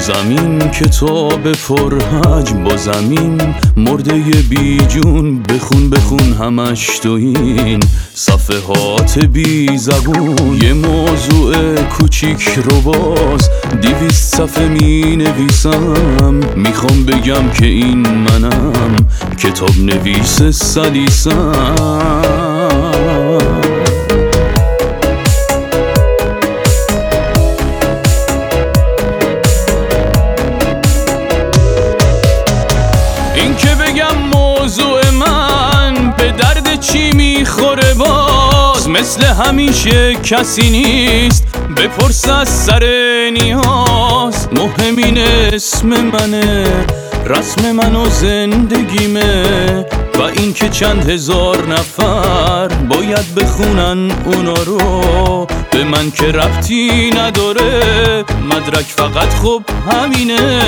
زمین کتاب پرحجم، با زمین مرده بی جون، بخون بخون همش تو این صفحات بی زبون. یه موضوع کوچیک رو باز 200 صفحه می نویسم، میخوام بگم که این منم، کتاب نویس سلیسم. این که بگم موضوع من به درد چی میخوره، باز مثل همیشه کسی نیست بپرس از سر نیاز. مهم این اسم منه، رسم من و زندگیمه، و این که چند هزار نفر باید بخونن اونا رو، به من که ربطی نداره، مدرک فقط خب همینه.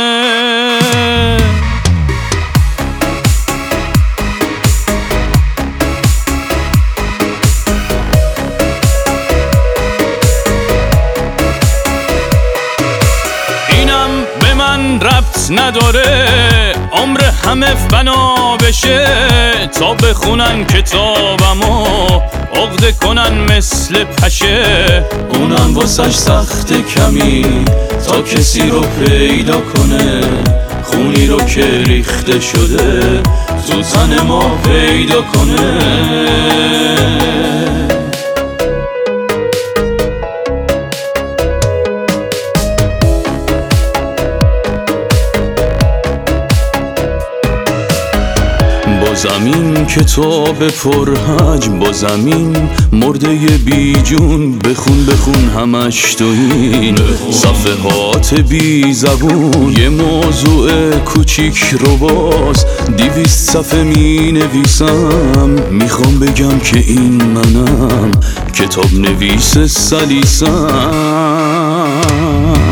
به من ربط نداره، عمر همه فنا بشه تا بخونن کتابمو عقده کنن مثل پشه. اونم واسش سخت کمی تا کسی رو پیدا کنه، خونی رو که ریخته شده تو تن ما پیدا کنه. با زمین کتاب پرحجم، با زمین مرده بی جون، بخون بخون همش تو این صفحات بی زبون. یه موضوع کوچیک رو باز 200 صفحه می نویسم، میخوام بگم که این منم، کتاب نویس سلیسم.